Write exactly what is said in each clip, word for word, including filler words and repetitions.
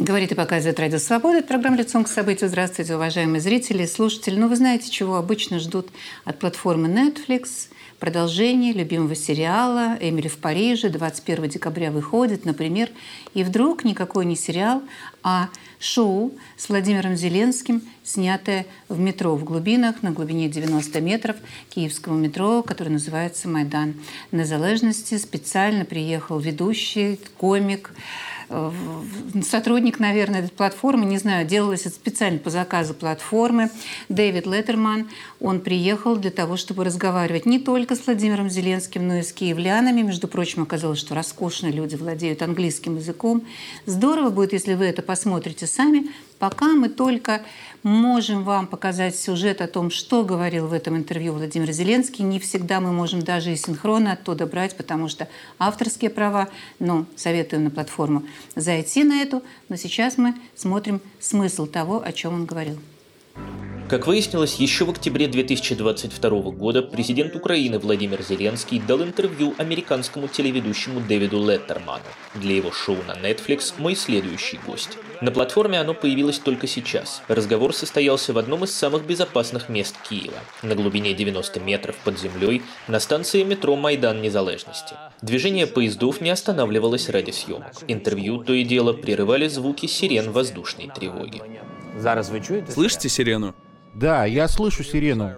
Говорит и показывает Радио Свобода. Это программа «Лицом к событию». Здравствуйте, уважаемые зрители и слушатели. Ну, вы знаете, чего обычно ждут от платформы Netflix? Продолжение любимого сериала «Эмили в Париже». двадцать первого декабря выходит, например. И вдруг никакой не сериал, а шоу с Владимиром Зеленским, снятое в метро в глубинах, на глубине девяносто метров киевского метро, которое называется «Майдан Незалежности». Специально приехал ведущий, комик, сотрудник, наверное, этой платформы, не знаю, делалось это специально по заказу платформы, Дэвид Леттерман. Он приехал для того, чтобы разговаривать не только с Владимиром Зеленским, но и с киевлянами. Между прочим, оказалось, что роскошные люди владеют английским языком. Здорово будет, если вы это посмотрите сами. Пока мы только можем вам показать сюжет о том, что говорил в этом интервью Владимир Зеленский. Не всегда мы можем даже и синхронно оттуда брать, потому что авторские права, но советуем на платформу зайти на эту. Но сейчас мы смотрим смысл того, о чем он говорил. Как выяснилось, еще в октябре две тысячи двадцать второго года президент Украины Владимир Зеленский дал интервью американскому телеведущему Дэвиду Леттерману для его шоу на Netflix «Мой следующий гость». На платформе оно появилось только сейчас. Разговор состоялся в одном из самых безопасных мест Киева, на глубине девяносто метров под землей, на станции метро «Майдан Незалежности». Движение поездов не останавливалось ради съемок. Интервью то и дело прерывали звуки сирен воздушной тревоги. Слышите сирену? Да, я слышу сирену.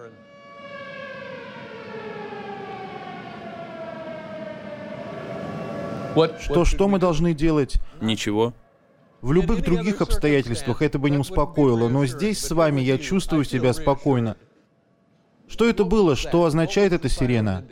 Что, что мы должны делать? Ничего. В любых других обстоятельствах это бы не успокоило, но здесь с вами я чувствую себя спокойно. Что это было? Что означает эта сирена?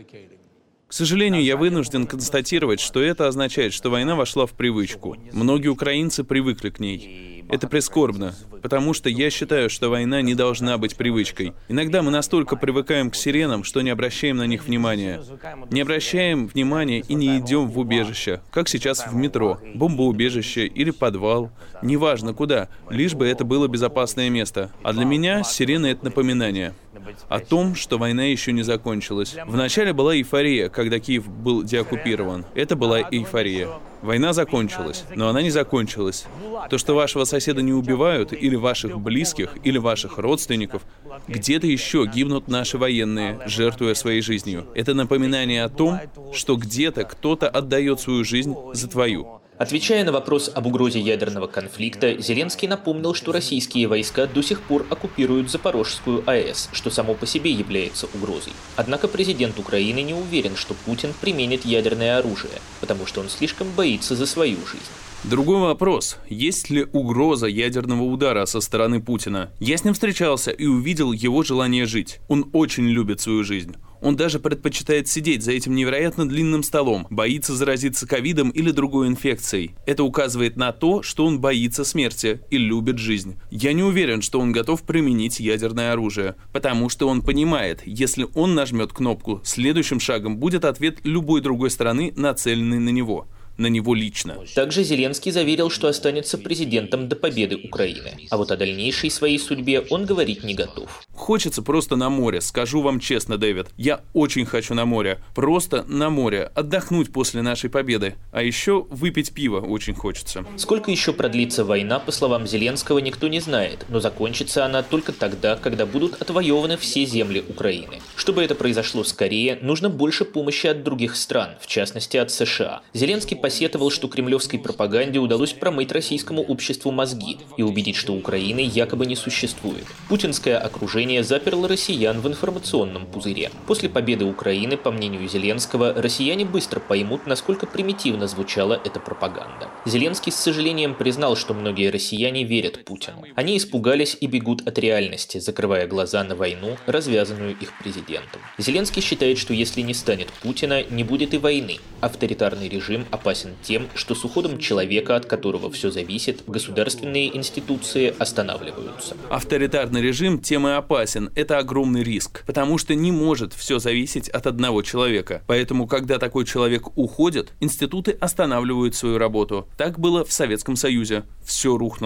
К сожалению, я вынужден констатировать, что это означает, что война вошла в привычку. Многие украинцы привыкли к ней. Это прискорбно, потому что я считаю, что война не должна быть привычкой. Иногда мы настолько привыкаем к сиренам, что не обращаем на них внимания. Не обращаем внимания и не идем в убежище, как сейчас в метро, бомбоубежище или подвал, неважно куда, лишь бы это было безопасное место. А для меня сирена — это напоминание о том, что война еще не закончилась. Вначале была эйфория, когда Киев был деоккупирован. Это была эйфория. Война закончилась, но она не закончилась. То, что вашего соседа не убивают, или ваших близких, или ваших родственников, где-то еще гибнут наши военные, жертвуя своей жизнью. Это напоминание о том, что где-то кто-то отдает свою жизнь за твою. Отвечая на вопрос об угрозе ядерного конфликта, Зеленский напомнил, что российские войска до сих пор оккупируют Запорожскую АЭС, что само по себе является угрозой. Однако президент Украины не уверен, что Путин применит ядерное оружие, потому что он слишком боится за свою жизнь. Другой вопрос. Есть ли угроза ядерного удара со стороны Путина? Я с ним встречался и увидел его желание жить. Он очень любит свою жизнь. Он даже предпочитает сидеть за этим невероятно длинным столом, боится заразиться ковидом или другой инфекцией. Это указывает на то, что он боится смерти и любит жизнь. Я не уверен, что он готов применить ядерное оружие, потому что он понимает, если он нажмет кнопку, следующим шагом будет ответ любой другой страны, нацеленный на него. На него лично. Также Зеленский заверил, что останется президентом до победы Украины. А вот о дальнейшей своей судьбе он говорить не готов. Хочется просто на море, скажу вам честно, Дэвид. Я очень хочу на море. Просто на море. Отдохнуть после нашей победы. А еще выпить пиво очень хочется. Сколько еще продлится война, по словам Зеленского, никто не знает. Но закончится она только тогда, когда будут отвоеваны все земли Украины. Чтобы это произошло скорее, нужно больше помощи от других стран, в частности от США. Зеленский посетовал, что кремлевской пропаганде удалось промыть российскому обществу мозги и убедить, что Украины якобы не существует. Путинское окружение заперло россиян в информационном пузыре. После победы Украины, по мнению Зеленского, россияне быстро поймут, насколько примитивно звучала эта пропаганда. Зеленский с сожалением признал, что многие россияне верят Путину. Они испугались и бегут от реальности, закрывая глаза на войну, развязанную их президентом. Зеленский считает, что если не станет Путина, не будет и войны. Авторитарный режим опасен тем, что с уходом человека, от которого все зависит, государственные институции останавливаются. Авторитарный режим тем и опасен. Это огромный риск, потому что не может все зависеть от одного человека. Поэтому, когда такой человек уходит, институты останавливают свою работу. Так было в Советском Союзе. Все рухнуло.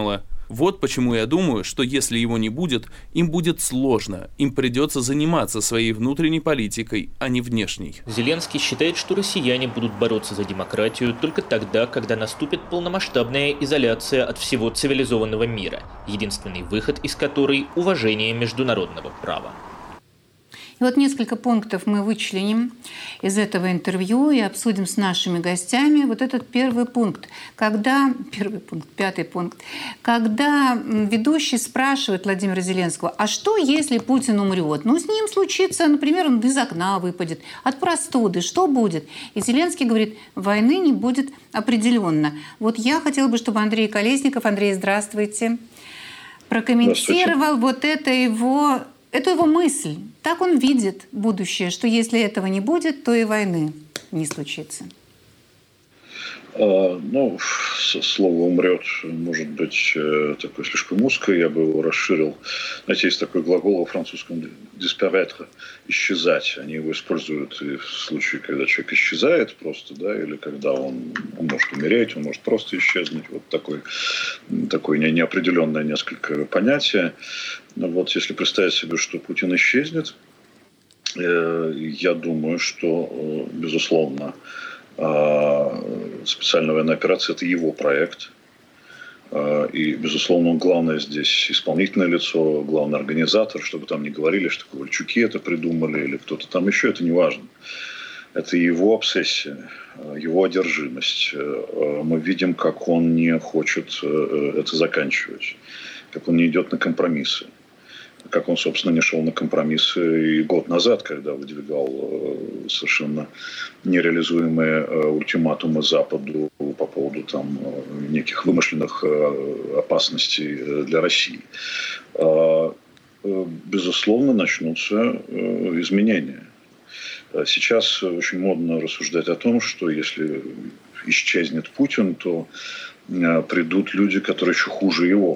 Вот почему я думаю, что если его не будет, им будет сложно, им придется заниматься своей внутренней политикой, а не внешней. Зеленский считает, что россияне будут бороться за демократию только тогда, когда наступит полномасштабная изоляция от всего цивилизованного мира, единственный выход из которой – уважение международного права. И вот несколько пунктов мы вычленим из этого интервью и обсудим с нашими гостями. Вот этот первый пункт. Когда, первый пункт, пятый пункт. Когда ведущий спрашивает Владимира Зеленского, а что, если Путин умрет? Ну, с ним случится, например, он из окна выпадет, от простуды, что будет? И Зеленский говорит, войны не будет определенно. Вот я хотела бы, чтобы Андрей Колесников, Андрей, здравствуйте, прокомментировал вот это его... Эту его мысль. Так он видит будущее, что если этого не будет, то и войны не случится. А, ну, слово «умрет» может быть такое слишком узкое, я бы его расширил. Знаете, есть такой глагол во французском «disparaître» – «исчезать». Они его используют и в случае, когда человек исчезает просто, да, или когда он, он может умереть, он может просто исчезнуть. Вот такое, такое неопределенное несколько понятие. Но вот если представить себе, что Путин исчезнет, я думаю, что, безусловно, специальная военная операция – это его проект. И, безусловно, главное здесь исполнительное лицо, главный организатор, чтобы там не говорили, что Ковальчуки это придумали или кто-то там еще, это не важно. Это его обсессия, его одержимость. Мы видим, как он не хочет это заканчивать, как он не идет на компромиссы. Как он, собственно, не шел на компромиссы и год назад, когда выдвигал совершенно нереализуемые ультиматумы Западу по поводу там, неких вымышленных опасностей для России. Безусловно, начнутся изменения. Сейчас очень модно рассуждать о том, что если исчезнет Путин, то придут люди, которые еще хуже его.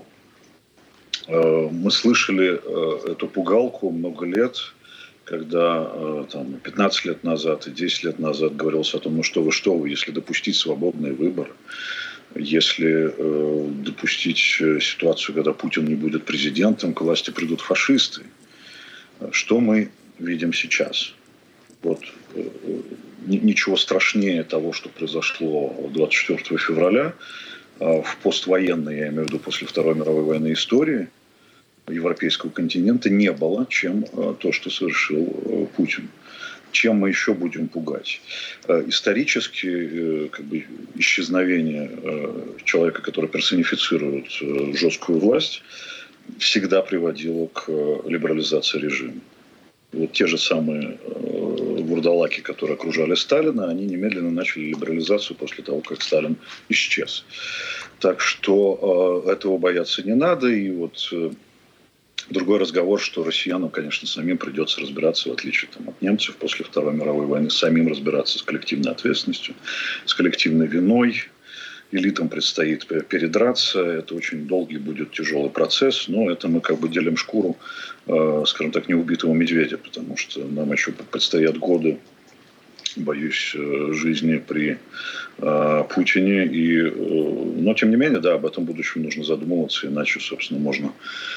Мы слышали эту пугалку много лет, когда там, пятнадцать лет назад и десять лет назад говорилось о том, ну что вы, что вы, если допустить свободный выбор, если э, допустить ситуацию, когда Путин не будет президентом, к власти придут фашисты. Что мы видим сейчас? Вот, э, ничего страшнее того, что произошло двадцать четвёртого февраля, в поствоенной, я имею в виду после Второй мировой войны истории европейского континента не было, чем то, что совершил Путин. Чем мы еще будем пугать? Исторически как бы, исчезновение человека, который персонифицирует жесткую власть, всегда приводило к либерализации режима. Вот те же самые вурдалаки, которые окружали Сталина, они немедленно начали либерализацию после того, как Сталин исчез. Так что э, этого бояться не надо. И вот э, другой разговор, что россиянам, конечно, самим придется разбираться, в отличие там, от немцев после Второй мировой войны, самим разбираться с коллективной ответственностью, с коллективной виной. Элитам предстоит передраться. Это очень долгий будет тяжелый процесс. Но это мы как бы делим шкуру, э, скажем так, неубитого медведя. Потому что нам еще предстоят годы, боюсь, жизни при э, Путине. И, э, но, тем не менее, да, об этом будущем нужно задумываться. Иначе, собственно, можно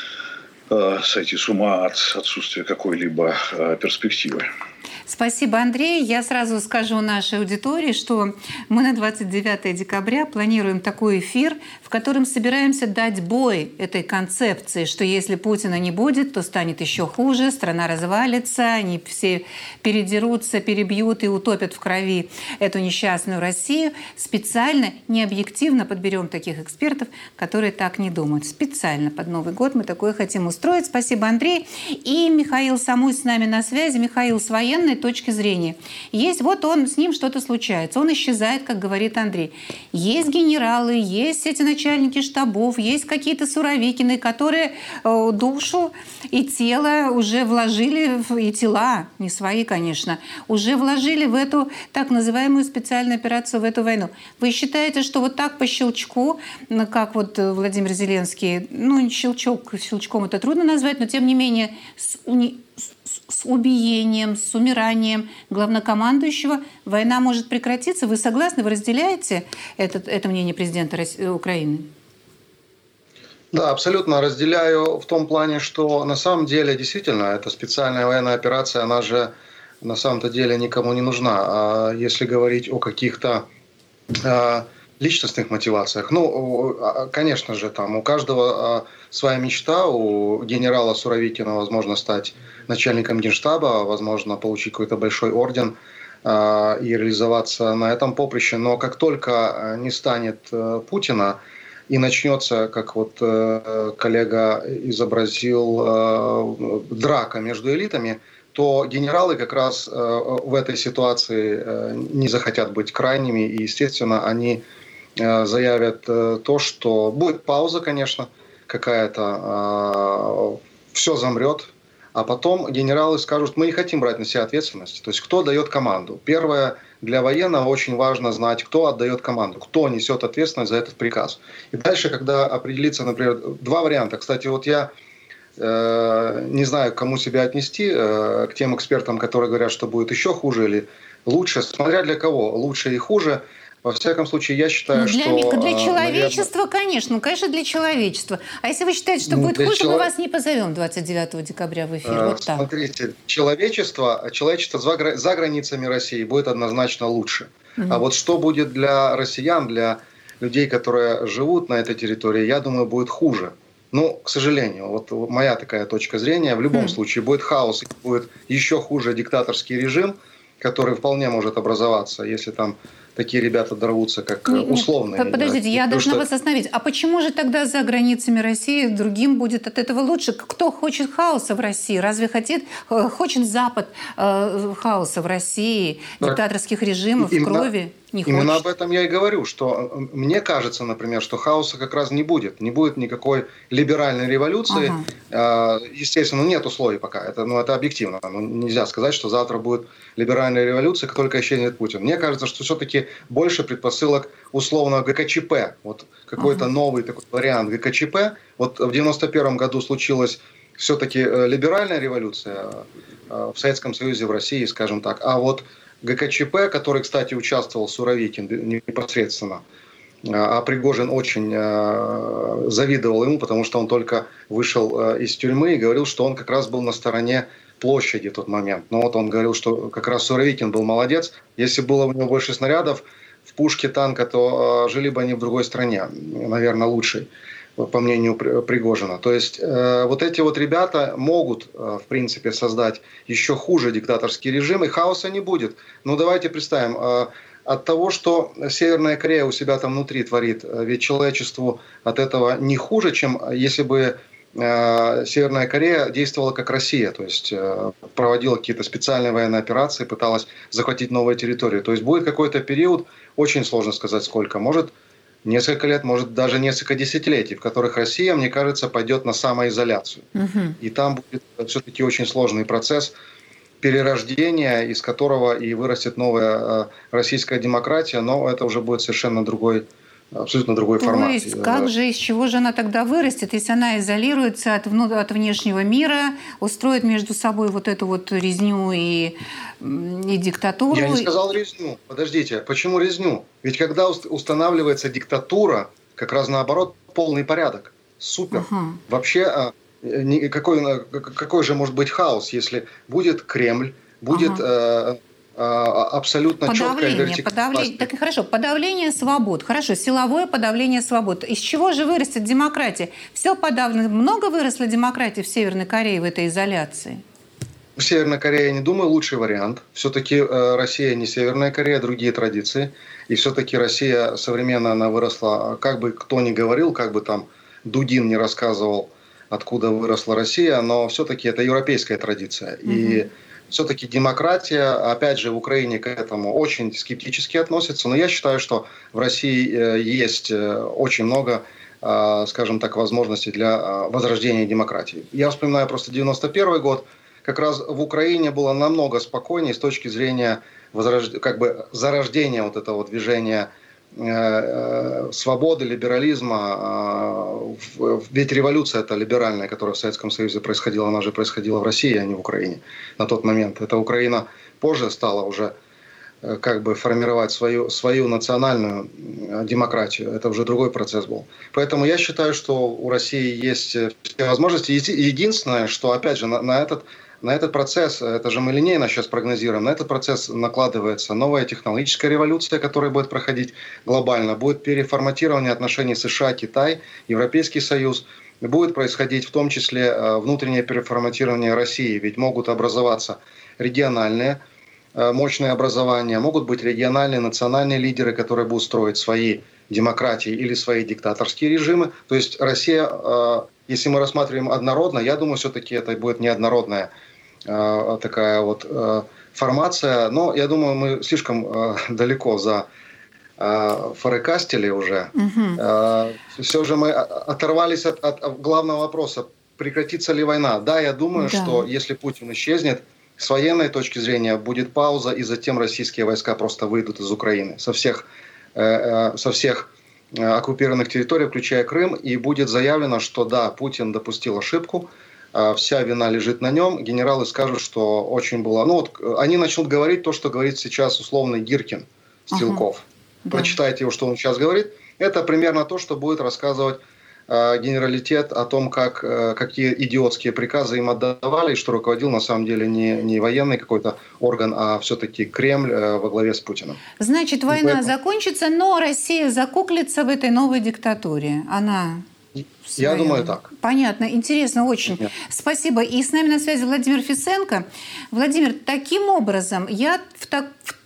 э, сойти с ума от отсутствия какой-либо э, перспективы. Спасибо, Андрей. Я сразу скажу нашей аудитории, что мы на двадцать девятое декабря планируем такой эфир, в котором собираемся дать бой этой концепции, что если Путина не будет, то станет еще хуже, страна развалится, они все передерутся, перебьют и утопят в крови эту несчастную Россию. Специально, необъективно подберем таких экспертов, которые так не думают. Специально под Новый год мы такое хотим устроить. Спасибо, Андрей. И Михаил Самуй с нами на связи. Михаил, с военной точки зрения. Есть, вот он, с ним что-то случается, он исчезает, как говорит Андрей. Есть генералы, есть эти начальники штабов, есть какие-то Суровикины, которые э, душу и тело уже вложили, в, и тела, не свои, конечно, уже вложили в эту так называемую специальную операцию, в эту войну. Вы считаете, что вот так по щелчку, как вот Владимир Зеленский, ну, щелчок, щелчком это трудно назвать, но тем не менее, с, уни, с убиением, с умиранием главнокомандующего война может прекратиться? Вы согласны? Вы разделяете это, это мнение президента России, Украины? Да, абсолютно разделяю в том плане, что на самом деле действительно эта специальная военная операция, она же на самом-то деле никому не нужна. А если говорить о каких-то э, личностных мотивациях, ну, конечно же, там у каждого своя мечта, у генерала Суровикина возможно стать начальником генштаба, возможно получить какой-то большой орден э, и реализоваться на этом поприще, но как только не станет э, Путина, и начнется, как вот э, коллега изобразил, э, драка между элитами, то генералы как раз э, в этой ситуации э, не захотят быть крайними, и, естественно, они э, заявят э, то, что будет пауза, конечно, какая-то, э, все замрет, а потом генералы скажут, мы не хотим брать на себя ответственность. То есть кто дает команду? Первое, для военного очень важно знать, кто отдает команду, кто несет ответственность за этот приказ. И дальше, когда определится, например, два варианта. Кстати, вот я э, не знаю, к кому себя отнести, э, к тем экспертам, которые говорят, что будет еще хуже или лучше, смотря для кого, лучше и хуже. Во всяком случае, я считаю, для, что... Для человечества, наверное, конечно, ну, конечно, для человечества. А если вы считаете, что ну, будет хуже, челов... мы вас не позовем двадцать девятого декабря в эфир. Вот так. Смотрите, человечество, человечество за, за границами России будет однозначно лучше. Угу. А вот что будет для россиян, для людей, которые живут на этой территории, я думаю, будет хуже. Ну, к сожалению, вот моя такая точка зрения. В любом mm. случае будет хаос, будет еще хуже диктаторский режим, который вполне может образоваться, если там такие ребята дорвутся, как нет, условные. Нет, подождите, да, я должна что... вас остановить. А почему же тогда за границами России другим будет от этого лучше? Кто хочет хаоса в России? Разве хочет, хочет Запад э, хаоса в России, так, диктаторских режимов, именно, крови? Не именно хочет. Об этом я и говорю, что мне кажется, например, что хаоса как раз не будет. Не будет никакой либеральной революции. Ага. Естественно, нет условий пока. Это, ну, это объективно. Ну, нельзя сказать, что завтра будет либеральная революция, как только исчезнет Путин. Мне кажется, что все-таки больше предпосылок условно ГКЧП. Вот какой-то ага. новый такой вариант ГКЧП. Вот в девяносто первом году случилась все-таки либеральная революция в Советском Союзе, в России, скажем так. А вот ГКЧП, который, кстати, участвовал Суровикин непосредственно, а Пригожин очень завидовал ему, потому что он только вышел из тюрьмы и говорил, что он как раз был на стороне площади в тот момент. Но вот он говорил, что как раз Суровикин был молодец. Если было у него больше снарядов в пушке танка, то жили бы они в другой стране, наверное, лучшей, по мнению Пригожина. То есть э, вот эти вот ребята могут, э, в принципе, создать еще хуже диктаторский режим, и хаоса не будет. Но давайте представим, э, от того, что Северная Корея у себя там внутри творит, ведь человечеству от этого не хуже, чем если бы э, Северная Корея действовала как Россия, то есть э, проводила какие-то специальные военные операции, пыталась захватить новые территории. То есть будет какой-то период, очень сложно сказать сколько, может несколько лет, может даже несколько десятилетий, в которых Россия, мне кажется, пойдет на самоизоляцию. Угу. И там будет все-таки очень сложный процесс перерождения, из которого и вырастет новая российская демократия, но это уже будет совершенно другой, абсолютно другой формат. То есть как же, из чего же она тогда вырастет, если она изолируется от, от внешнего мира, устроит между собой вот эту вот резню и, и диктатуру? Я не сказал резню. Подождите, почему резню? Ведь когда устанавливается диктатура, как раз наоборот, полный порядок. Супер. Угу. Вообще, какой, какой же может быть хаос, если будет Кремль, будет... Ага. абсолютно подавление, четкое вертикальное. Подавление, так хорошо, подавление свобод. Хорошо, силовое подавление свобод. Из чего же вырастет демократия? Все подавлено. Много выросло демократии в Северной Корее в этой изоляции? В Северной Корее, я не думаю, лучший вариант. Все-таки э, Россия не Северная Корея, другие традиции. И все-таки Россия современная, она выросла, как бы кто ни говорил, как бы там Дудин не рассказывал, откуда выросла Россия, но все-таки это европейская традиция. Mm-hmm. И все-таки демократия, опять же, в Украине к этому очень скептически относятся, но я считаю, что в России есть очень много, скажем так, возможностей для возрождения демократии. Я вспоминаю просто девяносто первый год, как раз в Украине было намного спокойнее с точки зрения возрож... как бы зарождения вот этого движения свободы, либерализма. Ведь революция это либеральная, которая в Советском Союзе происходила, она же происходила в России, а не в Украине на тот момент. Это Украина позже стала уже как бы формировать свою, свою национальную демократию. Это уже другой процесс был. Поэтому я считаю, что у России есть все возможности. Единственное, что, опять же, на, на, этот, на этот процесс, это же мы линейно сейчас прогнозируем, на этот процесс накладывается новая технологическая революция, которая будет проходить глобально, будет переформатирование отношений США-Китай, Европейский Союз. Будет происходить в том числе внутреннее переформатирование России, ведь могут образоваться региональные мощные образования, могут быть региональные, национальные лидеры, которые будут строить свои демократии или свои диктаторские режимы. То есть Россия, если мы рассматриваем однородно, я думаю, все-таки это будет неоднородная такая вот формация. Но я думаю, мы слишком далеко за форекастили уже. Угу. Все же мы оторвались от, от главного вопроса, прекратится ли война. Да, я думаю, да. что если Путин исчезнет, с военной точки зрения будет пауза, и затем российские войска просто выйдут из Украины со всех, э, со всех оккупированных территорий, включая Крым, и будет заявлено, что да, Путин допустил ошибку, э, вся вина лежит на нем. Генералы скажут, что очень было... Ну вот они начнут говорить то, что говорит сейчас условный Гиркин, Стрелков. Ага. Прочитайте его, что он сейчас говорит. Это примерно то, что будет рассказывать генералитет о том, как, какие идиотские приказы им отдавали, и что руководил на самом деле не, не военный какой-то орган, а все-таки Кремль во главе с Путиным. Значит, война поэтому... закончится, но Россия закуклится в этой новой диктатуре. Она... Я думаю, так. Понятно. Интересно очень. Нет. Спасибо. И с нами на связи Владимир Фисенко. Владимир, таким образом, я в так...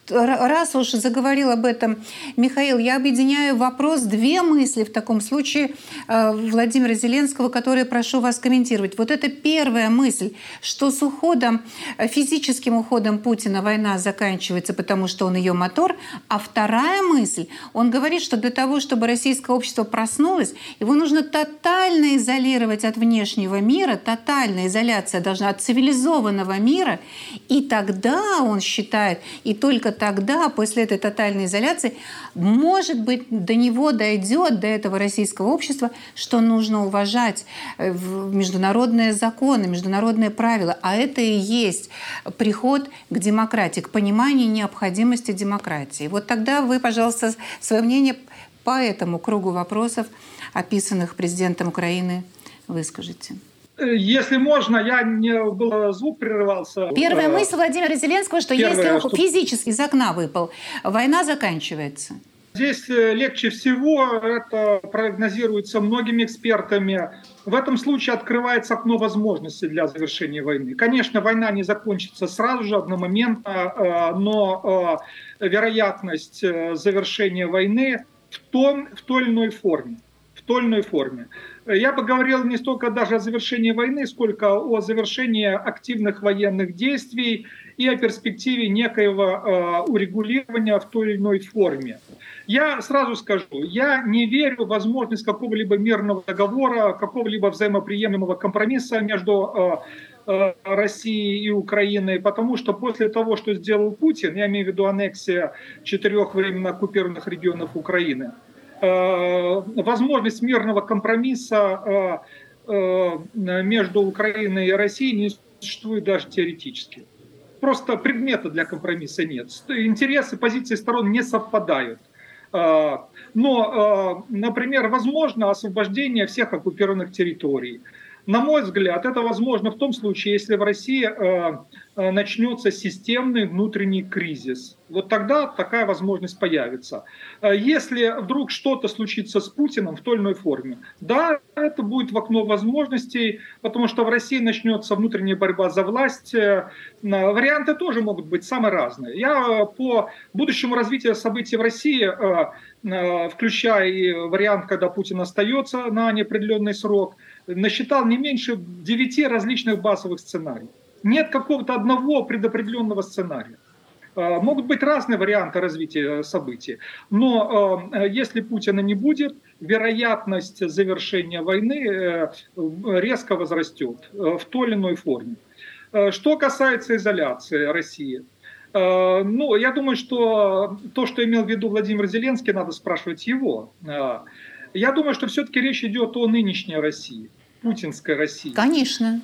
раз уж заговорил об этом Михаил, я объединяю вопрос, две мысли в таком случае Владимира Зеленского, которые прошу вас комментировать. Вот это первая мысль, что с уходом, физическим уходом Путина война заканчивается, потому что он ее мотор. А вторая мысль, он говорит, что для того, чтобы российское общество проснулось, его нужно тотально изолировать от внешнего мира, тотальная изоляция должна от цивилизованного мира, и тогда, он считает, и только тогда, после этой тотальной изоляции, может быть, до него дойдет, до этого российского общества, что нужно уважать международные законы, международные правила. А это и есть приход к демократии, к пониманию необходимости демократии. Вот тогда вы, пожалуйста, свое мнение по этому кругу вопросов, описанных президентом Украины, выскажите. Если можно, я не был, звук прерывался. Первая мысль Владимира Зеленского, что Первое, если он что... физически из окна выпал, война заканчивается. Здесь легче всего, это прогнозируется многими экспертами. В этом случае открывается окно возможностей для завершения войны. Конечно, война не закончится сразу же, одномоментно, но вероятность завершения войны в той, в той или иной форме. В той или иной форме. Я бы говорил не столько даже о завершении войны, сколько о завершении активных военных действий и о перспективе некоего э, урегулирования в той или иной форме. Я сразу скажу, я не верю в возможность какого-либо мирного договора, какого-либо взаимоприемлемого компромисса между э, э, Россией и Украиной, потому что после того, что сделал Путин, я имею в виду аннексия четырех временно оккупированных регионов Украины, возможность мирного компромисса между Украиной и Россией не существует даже теоретически. Просто предмета для компромисса нет. Интересы, позиции сторон не совпадают. Но, например, возможно освобождение всех оккупированных территорий. На мой взгляд, это возможно в том случае, если в России э, э, начнется системный внутренний кризис. Вот тогда такая возможность появится. Если вдруг что-то случится с Путиным в той или иной форме, да, это будет в окно возможностей, потому что в России начнется внутренняя борьба за власть. Варианты тоже могут быть самые разные. Я по будущему развитию событий в России, э, э, включая и вариант, когда Путин остается на неопределенный срок, насчитал не меньше девяти различных базовых сценариев. Нет какого-то одного предопределенного сценария. Могут быть разные варианты развития событий. Но если Путина не будет, вероятность завершения войны резко возрастет в той или иной форме. Что касается изоляции России, ну, я думаю, что то, что имел в виду Владимир Зеленский, надо спрашивать его. Я думаю, что все-таки речь идет о нынешней России, путинской России. Конечно.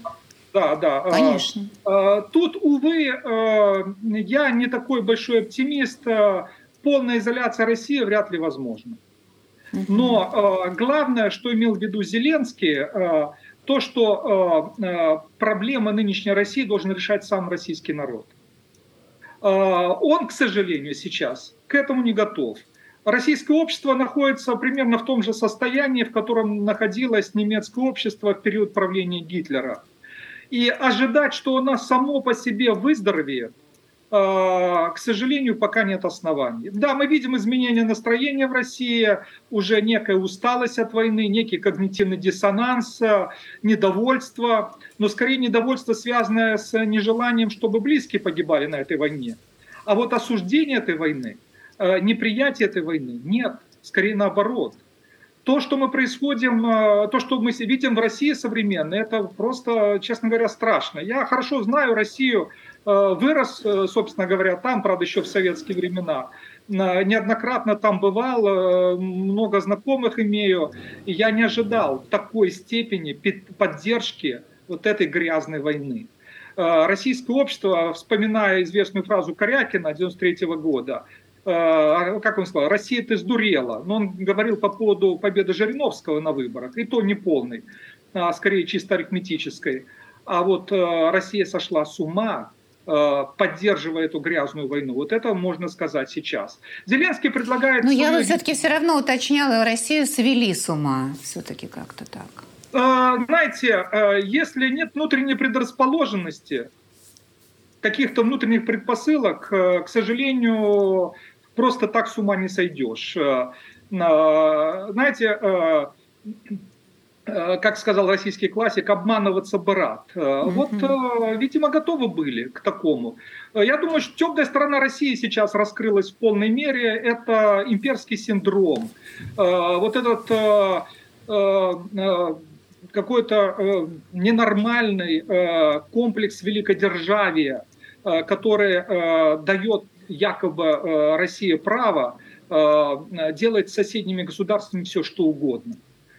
Да, да. Конечно. Тут, увы, я не такой большой оптимист. Полная изоляция России вряд ли возможна. Но главное, что имел в виду Зеленский, то, что проблемы нынешней России должен решать сам российский народ. Он, к сожалению, сейчас к этому не готов. Российское общество находится примерно в том же состоянии, в котором находилось немецкое общество в период правления Гитлера. И ожидать, что оно само по себе выздоровеет, к сожалению, пока нет оснований. Да, мы видим изменение настроения в России, уже некая усталость от войны, некий когнитивный диссонанс, недовольство, но скорее недовольство, связанное с нежеланием, чтобы близкие погибали на этой войне. А вот осуждение этой войны, неприятие этой войны нет, скорее наоборот. То, что мы происходим, то, что мы видим в России современной, это просто, честно говоря, страшно. Я хорошо знаю Россию, вырос, собственно говоря, там, правда, еще в советские времена. Неоднократно там бывал, много знакомых имею. И я не ожидал такой степени поддержки вот этой грязной войны. Российское общество, вспоминая известную фразу Корякина девяносто третьего года, как он сказал, Россия, ты сдурела. Но он говорил по поводу победы Жириновского на выборах, и то не полной, а скорее чисто арифметической. А вот Россия сошла с ума, поддерживая эту грязную войну. Вот это можно сказать сейчас. Зеленский предлагает... Но я бы все-таки все равно уточняла, Россию свели с ума. Все-таки как-то так. Знаете, если нет внутренней предрасположенности, каких-то внутренних предпосылок, к сожалению, просто так с ума не сойдешь. Знаете, как сказал российский классик, обманываться бы рад. Mm-hmm. Вот, видимо, готовы были к такому. Я думаю, что темная сторона России сейчас раскрылась в полной мере. Это имперский синдром. Вот этот какой-то ненормальный комплекс великодержавия, который дает якобы России право делать с соседними государствами все, что угодно.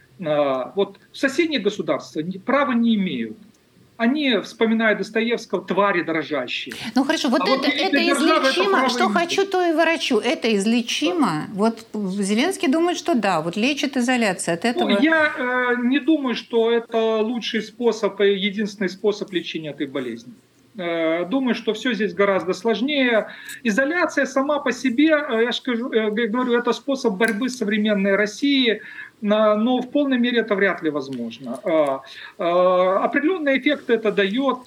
Вот соседние государства права не имеют. Они, вспоминая Достоевского, твари дрожащие. Ну хорошо, вот, а это, вот это излечимо. Это что хочу, то и ворочу. Это излечимо. Вот Зеленский думает, что да, вот лечит изоляция от этого. Ну, я э, не думаю, что это лучший способ и единственный способ лечения этой болезни. Э, думаю, что все здесь гораздо сложнее. Изоляция сама по себе, я же скажу, я говорю, это способ борьбы с современной Россией. Но в полной мере это вряд ли возможно. Определенные эффекты это дает.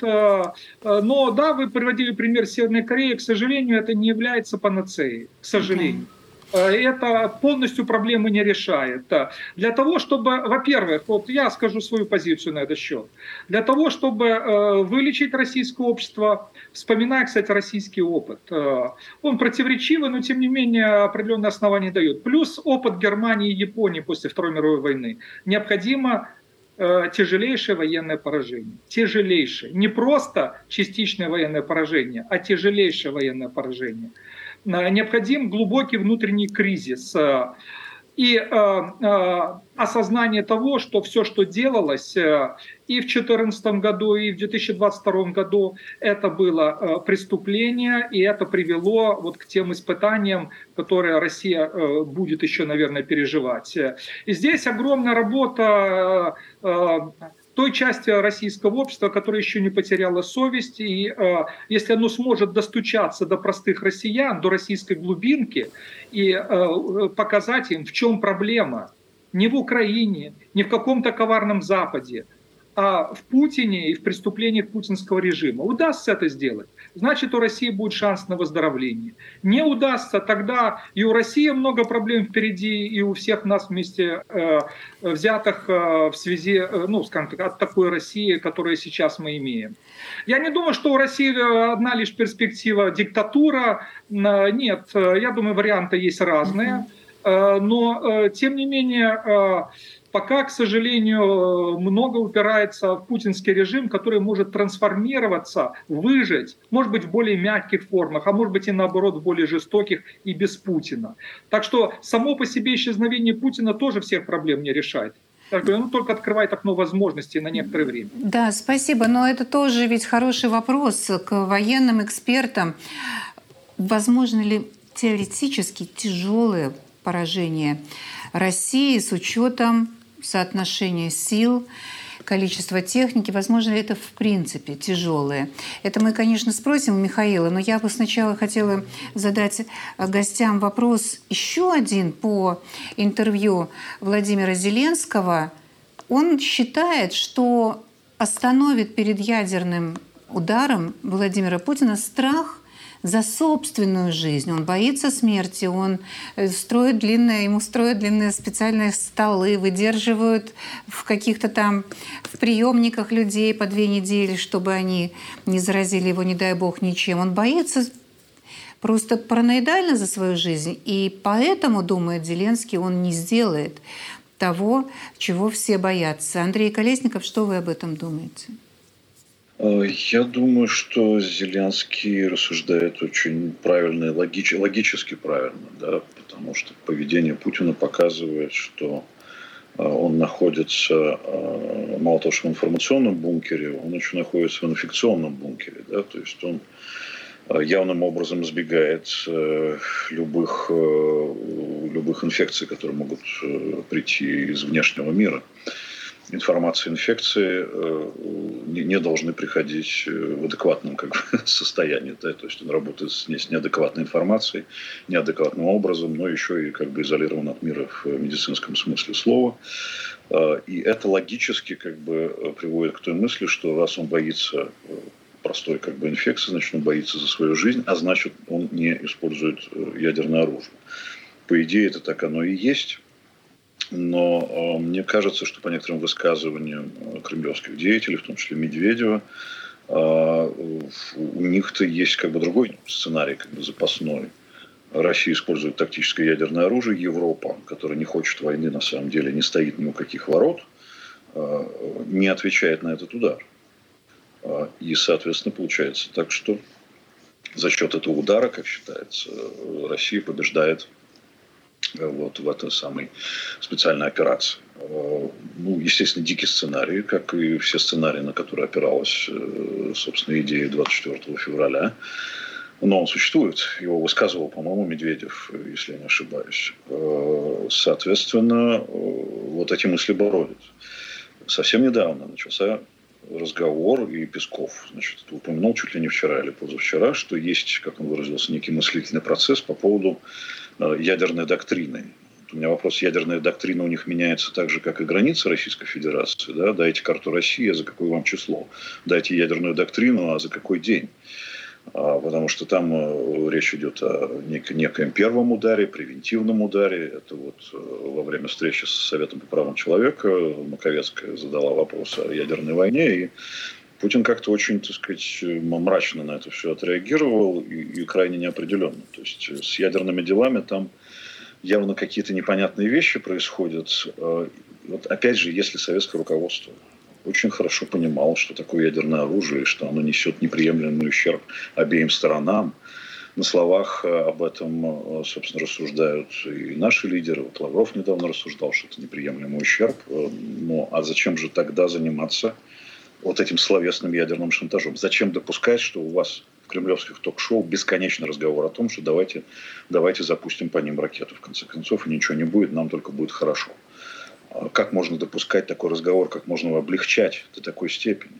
Но да, вы приводили пример Северной Кореи. К сожалению, это не является панацеей. К сожалению. Это полностью проблемы не решает. Для того, чтобы, во-первых, вот я скажу свою позицию на этот счет. Для того, чтобы вылечить российское общество, вспоминая, кстати, российский опыт. Он противоречивый, но тем не менее определенные основания дает. Плюс опыт Германии и Японии после Второй мировой войны. Необходимо тяжелейшее военное поражение. Тяжелейшее. Не просто частичное военное поражение, а тяжелейшее военное поражение. Необходим глубокий внутренний кризис и э, э, осознание того, что все, что делалось э, и в две тысячи четырнадцатом году, и в две тысячи двадцать втором году, это было э, преступление, и это привело вот к тем испытаниям, которые Россия э, будет еще, наверное, переживать. И здесь огромная работа э, э, той части российского общества, которая еще не потеряла совесть, и э, если оно сможет достучаться до простых россиян, до российской глубинки, и э, показать им, в чем проблема, не в Украине, не в каком-то коварном Западе, а в Путине и в преступлениях путинского режима. Удастся это сделать, значит, у России будет шанс на выздоровление. Не удастся, тогда и у России много проблем впереди, и у всех нас вместе э, взятых э, в связи, э, ну, скажем так, от такой России, которую сейчас мы имеем. Я не думаю, что у России одна лишь перспектива диктатура. Нет, я думаю, варианты есть разные. Но, тем не менее, пока, к сожалению, много упирается в путинский режим, который может трансформироваться, выжить, может быть, в более мягких формах, а может быть и наоборот в более жестоких и без Путина. Так что само по себе исчезновение Путина тоже всех проблем не решает. оно только открывает окно возможностей на некоторое время. Да, спасибо. Но это тоже ведь хороший вопрос к военным экспертам. Возможно ли теоретически тяжелое поражение России с учетом соотношения сил, количества техники? Возможно ли это в принципе тяжелое? Это мы, конечно, спросим у Михаила, но я бы сначала хотела задать гостям вопрос еще один по интервью Владимира Зеленского. Он считает, что остановит перед ядерным ударом Владимира Путина страх за собственную жизнь. Он боится смерти, он строит длинные, ему строят длинные специальные столы, выдерживают в каких-то там в приемниках людей по две недели, чтобы они не заразили его, не дай бог, ничем. Он боится просто параноидально за свою жизнь, и поэтому, думает Зеленский, он не сделает того, чего все боятся. Андрей Колесников, что вы об этом думаете? Я думаю, что Зеленский рассуждает очень правильно и логич, логически правильно, да, потому что поведение Путина показывает, что он находится, мало того, что в информационном бункере, он еще находится в инфекционном бункере, да, то есть он явным образом избегает любых, любых инфекций, которые могут прийти из внешнего мира. Информация инфекции не должны приходить в адекватном как бы, состоянии. Да? То есть он работает с, не, с неадекватной информацией, неадекватным образом, но еще и как бы изолирован от мира в медицинском смысле слова. И это логически как бы, приводит к той мысли, что раз он боится простой как бы, инфекции, значит он боится за свою жизнь, а значит он не использует ядерное оружие. По идее это так оно и есть. Но э, мне кажется, что по некоторым высказываниям э, кремлевских деятелей, в том числе Медведева, э, у них-то есть как бы другой сценарий, как бы запасной. Россия использует тактическое ядерное оружие, Европа, которая не хочет войны, на самом деле не стоит ни у каких ворот, э, не отвечает на этот удар. Э, и, соответственно, получается так, что за счет этого удара, как считается, Россия побеждает вот в этой самой специальной операции. Ну, естественно, дикий сценарий, как и все сценарии, на которые опиралась, собственно, идея двадцать четвёртого февраля. Но он существует. Его высказывал, по-моему, Медведев, если я не ошибаюсь. Соответственно, вот эти мысли боролись. Совсем недавно начался разговор, и Песков, значит, это упомянул чуть ли не вчера или позавчера, что есть, как он выразился, некий мыслительный процесс по поводу ядерной доктрины. У меня вопрос: ядерная доктрина у них меняется так же, как и границы Российской Федерации. Да? Дайте карту России, а за какое вам число? Дайте ядерную доктрину, а за какой день? А, потому что там речь идет о нек- некоем первом ударе, превентивном ударе. Это вот во время встречи с Советом по правам человека Маковецкая задала вопрос о ядерной войне, и Путин как-то очень, так сказать, мрачно на это все отреагировал и, и крайне неопределенно. То есть с ядерными делами там явно какие-то непонятные вещи происходят. Вот опять же, если советское руководство очень хорошо понимало, что такое ядерное оружие, и что оно несет неприемлемый ущерб обеим сторонам, на словах об этом, собственно, рассуждают и наши лидеры. Вот Лавров недавно рассуждал, что это неприемлемый ущерб. Ну, а зачем же тогда заниматься вот этим словесным ядерным шантажом? Зачем допускать, что у вас в кремлевских ток-шоу бесконечный разговор о том, что давайте, давайте запустим по ним ракету, в конце концов, и ничего не будет, нам только будет хорошо. Как можно допускать такой разговор, как можно его облегчать до такой степени?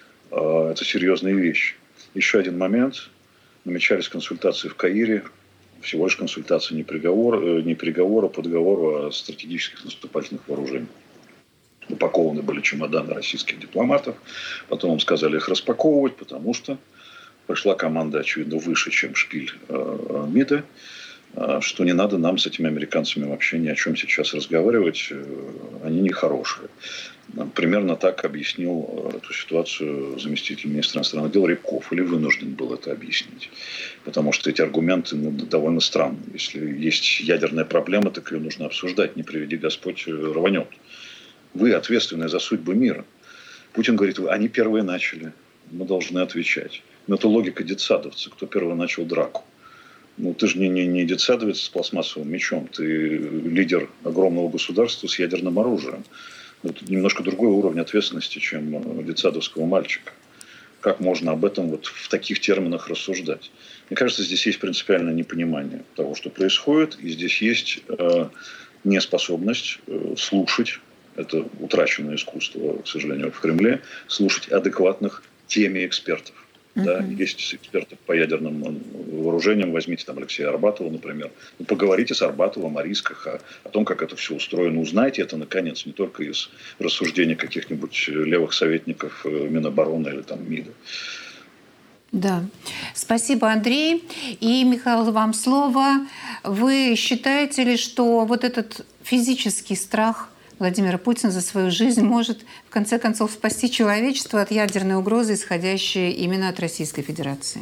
Это серьезные вещи. Еще один момент. Намечались консультации в Каире. Всего лишь консультации, не приговор, не переговоры, а по договору о стратегических наступательных вооружениях. Упакованы были чемоданы российских дипломатов. Потом им сказали их распаковывать, потому что пришла команда, очевидно, выше, чем шпиль э, МИДа, э, что не надо нам с этими американцами вообще ни о чем сейчас разговаривать. Э, они нехорошие. Примерно так объяснил эту ситуацию заместитель министра иностранных дел Рябков. Или вынужден был это объяснить. Потому что эти аргументы ну, довольно странные. Если есть ядерная проблема, так ее нужно обсуждать. Не приведи Господь, рванет. Вы ответственны за судьбу мира. Путин говорит, они первые начали. Мы должны отвечать. Но это логика детсадовца. Кто первый начал драку? Ну, ты же не, не, не детсадовец с пластмассовым мечом. Ты лидер огромного государства с ядерным оружием. Вот немножко другой уровень ответственности, чем детсадовского мальчика. Как можно об этом вот в таких терминах рассуждать? Мне кажется, здесь есть принципиальное непонимание того, что происходит, и здесь есть э, неспособность э, слушать, это утраченное искусство, к сожалению, в Кремле, слушать адекватных теме экспертов. Uh-huh. Да? Есть эксперты по ядерным вооружениям, возьмите там Алексея Арбатова, например. Ну, поговорите с Арбатовым о рисках, о, о том, как это все устроено. Узнайте это, наконец, не только из рассуждений каких-нибудь левых советников Минобороны или там МИДа. Да. Спасибо, Андрей. И, Михаил, вам слово. Вы считаете ли, что вот этот физический страх Владимира Путина за свою жизнь может, в конце концов, спасти человечество от ядерной угрозы, исходящей именно от Российской Федерации?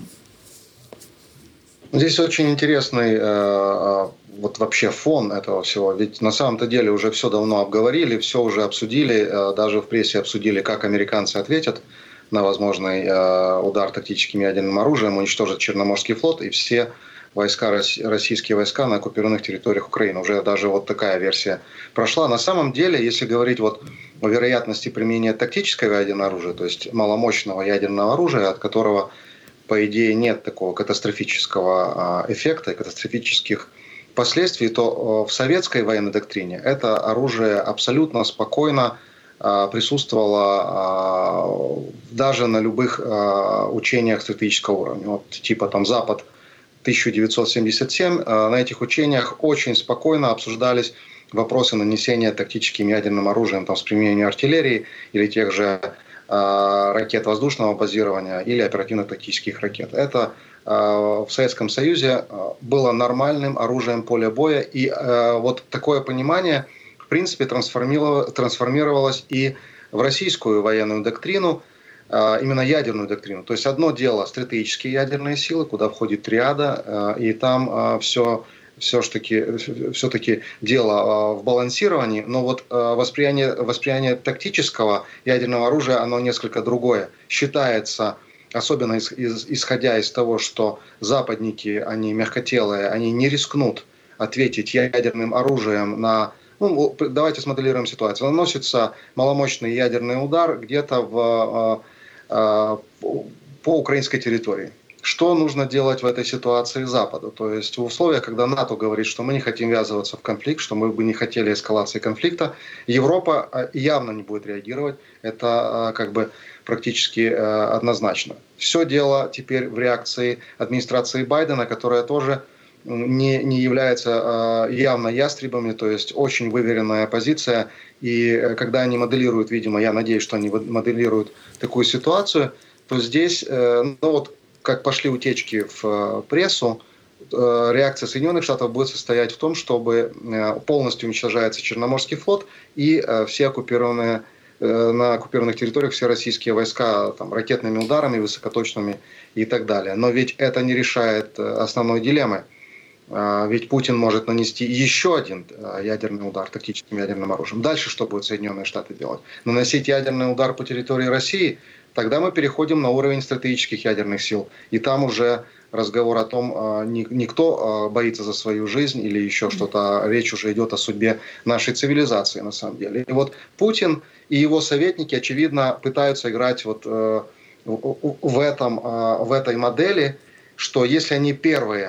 Здесь очень интересный э, вот вообще фон этого всего. Ведь на самом-то деле уже все давно обговорили, все уже обсудили, э, даже в прессе обсудили, как американцы ответят на возможный э, удар тактическим ядерным оружием, уничтожат Черноморский флот и все войска, российские войска на оккупированных территориях Украины. Уже даже вот такая версия прошла. На самом деле, если говорить вот о вероятности применения тактического ядерного оружия, то есть маломощного ядерного оружия, от которого, по идее, нет такого катастрофического эффекта и катастрофических последствий, то в советской военной доктрине это оружие абсолютно спокойно присутствовало даже на любых учениях стратегического уровня. Вот, типа там Запад тысяча девятьсот семьдесят семь, на этих учениях очень спокойно обсуждались вопросы нанесения тактическим ядерным оружием там, с применением артиллерии или тех же э, ракет воздушного базирования или оперативно-тактических ракет. Это э, в Советском Союзе было нормальным оружием поля боя. И э, вот такое понимание, в принципе, трансформировалось, трансформировалось и в российскую военную доктрину, именно ядерную доктрину. То есть одно дело стратегические ядерные силы, куда входит триада, и там все, все-таки, все-таки дело в балансировании, но вот восприятие, восприятие тактического ядерного оружия, оно несколько другое. Считается, особенно исходя из того, что западники, они мягкотелые, они не рискнут ответить ядерным оружием на... Ну, давайте смоделируем ситуацию. Наносится маломощный ядерный удар где-то в... по украинской территории. Что нужно делать в этой ситуации Западу? То есть в условиях, когда НАТО говорит, что мы не хотим ввязываться в конфликт, что мы бы не хотели эскалации конфликта, Европа явно не будет реагировать. Это как бы практически однозначно. Все дело теперь в реакции администрации Байдена, которая тоже не, не является явно ястребами, то есть очень выверенная позиция. И когда они моделируют, видимо, я надеюсь, что они моделируют такую ситуацию, то здесь, ну вот, как пошли утечки в прессу, реакция Соединенных Штатов будет состоять в том, чтобы полностью уничтожается Черноморский флот и все оккупированные, на оккупированных территориях все российские войска там, ракетными ударами, высокоточными и так далее. Но ведь это не решает основной дилеммы. Ведь Путин может нанести еще один ядерный удар тактическим ядерным оружием. Дальше что будут Соединенные Штаты делать? Наносить ядерный удар по территории России? Тогда мы переходим на уровень стратегических ядерных сил. И там уже разговор о том, никто боится за свою жизнь или еще что-то. Речь уже идет о судьбе нашей цивилизации на самом деле. И вот Путин и его советники, очевидно, пытаются играть вот в, этом, в этой модели, что если они первые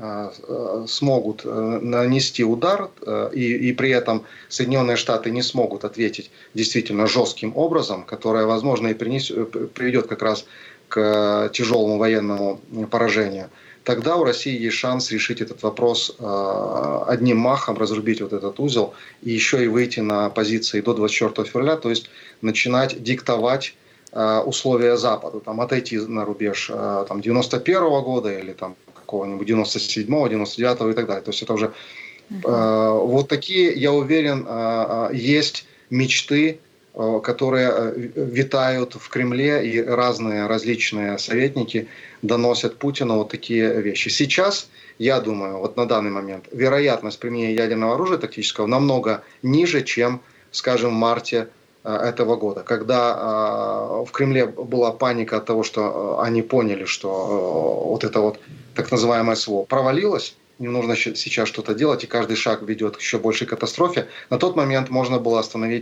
смогут нанести удар, и, и при этом Соединенные Штаты не смогут ответить действительно жестким образом, которое, возможно, и принес, приведет как раз к тяжелому военному поражению, тогда у России есть шанс решить этот вопрос одним махом, разрубить вот этот узел, и еще и выйти на позиции до двадцать четвёртого февраля, то есть начинать диктовать условия Западу, там, отойти на рубеж там, девяносто первого года или там какого-нибудь девяносто седьмого, девяносто девятого и так далее. То есть это уже uh-huh. э, вот такие, я уверен, э, есть мечты, э, которые витают в Кремле, и разные различные советники доносят Путину вот такие вещи. Сейчас, я думаю, вот на данный момент, вероятность применения ядерного оружия тактического намного ниже, чем, скажем, в марте этого года, когда э, в Кремле была паника от того, что они поняли, что э, вот это вот так называемое СВО провалилось, не нужно сейчас что-то делать, и каждый шаг ведет к еще большей катастрофе. На тот момент можно было остановить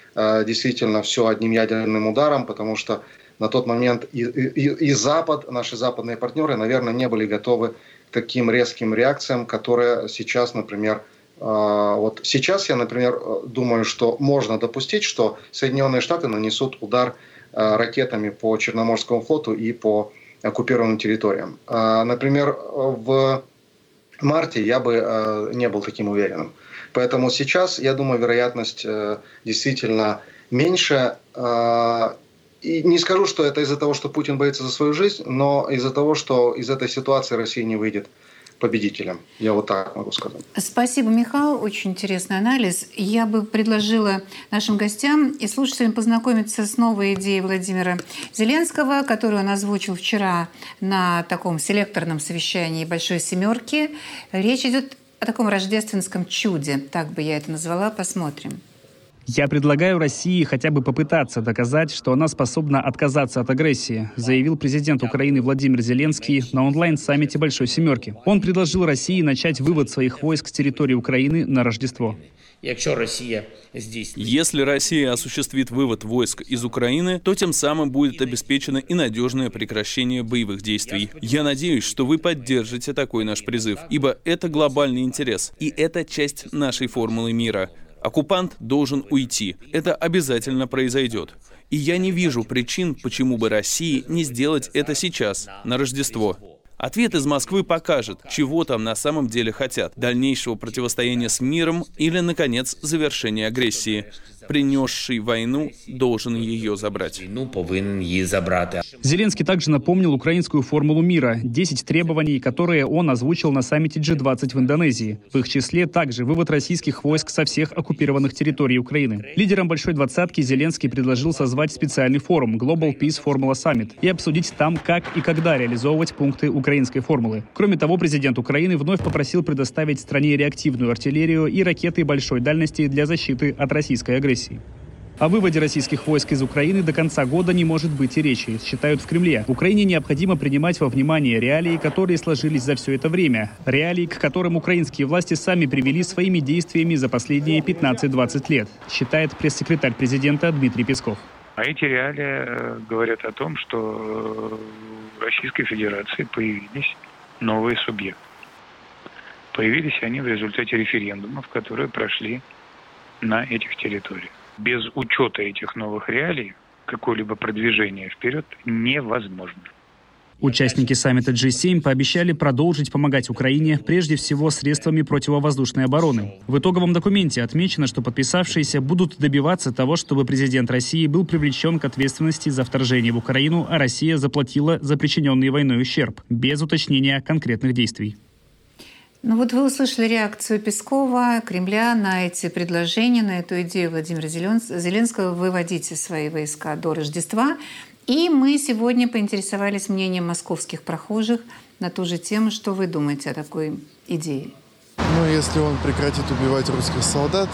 действительно все одним ядерным ударом, потому что на тот момент и, и, и Запад, наши западные партнеры, наверное, не были готовы к таким резким реакциям, которые сейчас, например, вот сейчас я, например, думаю, что можно допустить, что Соединенные Штаты нанесут удар ракетами по Черноморскому флоту и по оккупированным территориям. Например, в марте я бы не был таким уверенным. Поэтому сейчас, я думаю, вероятность действительно меньше. И не скажу, что это из-за того, что Путин боится за свою жизнь, но из-за того, что из этой ситуации Россия не выйдет победителем. Я вот так могу сказать. Спасибо, Михаил. Очень интересный анализ. Я бы предложила нашим гостям и слушателям познакомиться с новой идеей Владимира Зеленского, которую он озвучил вчера на таком селекторном совещании «Большой семерки». Речь идет о таком рождественском чуде, так бы я это назвала. Посмотрим. Я предлагаю России хотя бы попытаться доказать, что она способна отказаться от агрессии, заявил президент Украины Владимир Зеленский на онлайн-саммите «Большой семерки». Он предложил России начать вывод своих войск с территории Украины на Рождество. Если Россия осуществит вывод войск из Украины, то тем самым будет обеспечено и надежное прекращение боевых действий. Я надеюсь, что вы поддержите такой наш призыв, ибо это глобальный интерес, и это часть нашей формулы мира. Оккупант должен уйти. Это обязательно произойдет. И я не вижу причин, почему бы России не сделать это сейчас, на Рождество. Ответ из Москвы покажет, чего там на самом деле хотят. Дальнейшего противостояния с миром или, наконец, завершения агрессии. Принесший войну должен ее забрать. Зеленский также напомнил украинскую формулу мира, десять требований, которые он озвучил на саммите джи двадцать в Индонезии. В их числе также вывод российских войск со всех оккупированных территорий Украины. Лидерам Большой двадцатки Зеленский предложил созвать специальный форум Global Peace Formula Summit и обсудить там, как и когда реализовывать пункты украинской формулы. Кроме того, президент Украины вновь попросил предоставить стране реактивную артиллерию и ракеты большой дальности для защиты от российской агрессии. О выводе российских войск из Украины до конца года не может быть и речи, считают в Кремле. Украине необходимо принимать во внимание реалии, которые сложились за все это время. Реалии, к которым украинские власти сами привели своими действиями за последние пятнадцать-двадцать лет, считает пресс-секретарь президента Дмитрий Песков. А эти реалии говорят о том, что в Российской Федерации появились новые субъекты. Появились они в результате референдумов, которые прошли на этих территориях. Без учета этих новых реалий какое-либо продвижение вперед невозможно. Участники саммита джи семь пообещали продолжить помогать Украине, прежде всего средствами противовоздушной обороны. В итоговом документе отмечено, что подписавшиеся будут добиваться того, чтобы президент России был привлечен к ответственности за вторжение в Украину, а Россия заплатила за причиненный войной ущерб, без уточнения конкретных действий. Ну вот вы услышали реакцию Пескова, Кремля на эти предложения, на эту идею Владимира Зеленского выводить свои войска до Рождества. И мы сегодня поинтересовались мнением московских прохожих на ту же тему. Что вы думаете о такой идее? Ну, если он прекратит убивать русских солдат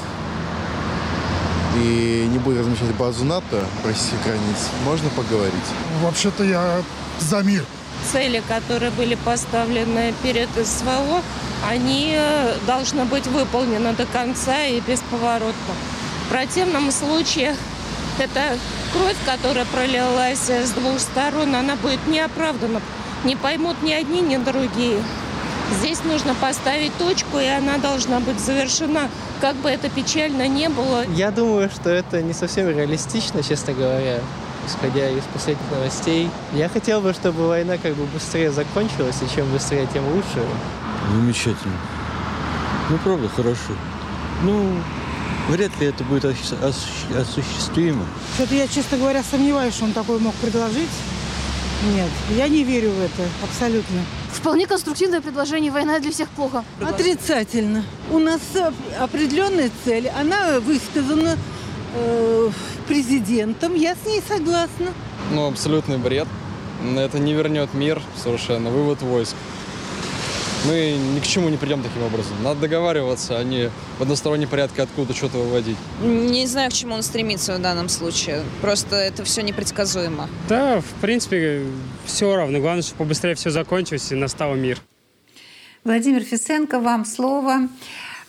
и не будет размещать базу НАТО в российских границ, можно поговорить. Вообще-то я за мир. Цели, которые были поставлены перед СВО, они должны быть выполнены до конца и бесповоротно. В противном случае эта кровь, которая пролилась с двух сторон, она будет неоправдана. Не поймут ни одни, ни другие. Здесь нужно поставить точку, и она должна быть завершена, как бы это печально не было. Я думаю, что это не совсем реалистично, честно говоря. Исходя из последних новостей. Я хотел бы, чтобы война как бы быстрее закончилась, и чем быстрее, тем лучше. Замечательно. Ну, правда, хорошо. Ну, вряд ли это будет осуществимо. Что-то я, честно говоря, сомневаюсь, что он такое мог предложить. Нет, я не верю в это, абсолютно. Вполне конструктивное предложение. Война для всех плохо. Отрицательно. У нас определенная цель, она высказана э, президентом, я с ней согласна. Ну, абсолютный бред. Это не вернет мир совершенно, вывод войск. Мы ни к чему не придем таким образом. Надо договариваться, а не в одностороннем порядке откуда-то что-то выводить. Не знаю, к чему он стремится в данном случае. Просто это все непредсказуемо. Да, в принципе, все равно. Главное, чтобы побыстрее все закончилось и настал мир. Владимир Фисенко, вам слово.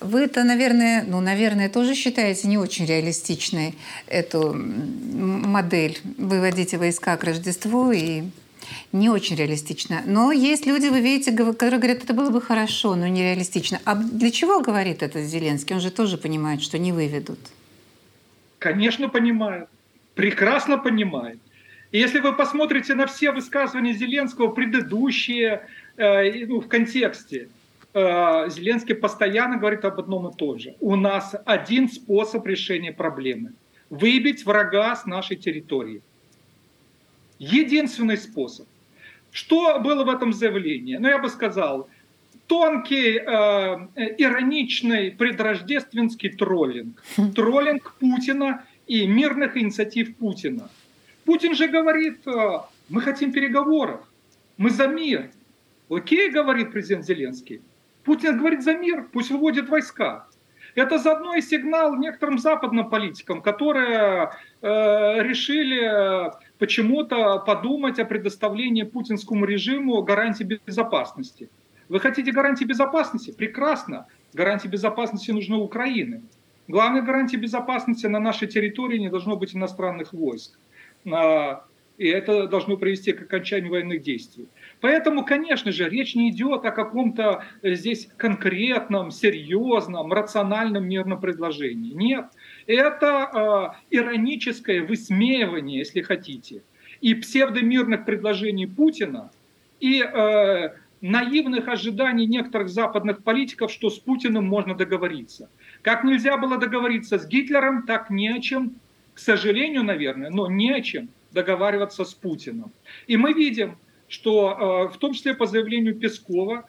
Вы-то, наверное, ну, наверное, тоже считаете не очень реалистичной эту модель выводить войска к Рождеству, и не очень реалистично. Но есть люди, вы видите, которые говорят, это было бы хорошо, но нереалистично. А для чего говорит это Зеленский? Он же тоже понимает, что не выведут. Конечно, понимает. Прекрасно понимает. И если вы посмотрите на все высказывания Зеленского, предыдущие, э, ну, в контексте, э, Зеленский постоянно говорит об одном и том же. У нас один способ решения проблемы. Выбить врага с нашей территории. Единственный способ. Что было в этом заявлении? Ну, я бы сказал, тонкий, э, ироничный, предрождественский троллинг. Троллинг Путина и мирных инициатив Путина. Путин же говорит, мы хотим переговоров, мы за мир. Окей, говорит президент Зеленский. Путин говорит за мир, пусть выводит войска. Это заодно и сигнал некоторым западным политикам, которые э, решили почему-то подумать о предоставлении путинскому режиму гарантий безопасности. Вы хотите гарантии безопасности? Прекрасно. Гарантии безопасности нужны Украине. Главной гарантией безопасности на нашей территории не должно быть иностранных войск. И это должно привести к окончанию военных действий. Поэтому, конечно же, речь не идет о каком-то здесь конкретном, серьезном, рациональном мирном предложении. Нет, это э, ироническое высмеивание, если хотите, и псевдомирных предложений Путина, и э, наивных ожиданий некоторых западных политиков, что с Путиным можно договориться. Как нельзя было договориться с Гитлером, так не о чем, к сожалению, наверное, но не о чем договариваться с Путиным. И мы видим, что в том числе по заявлению Пескова,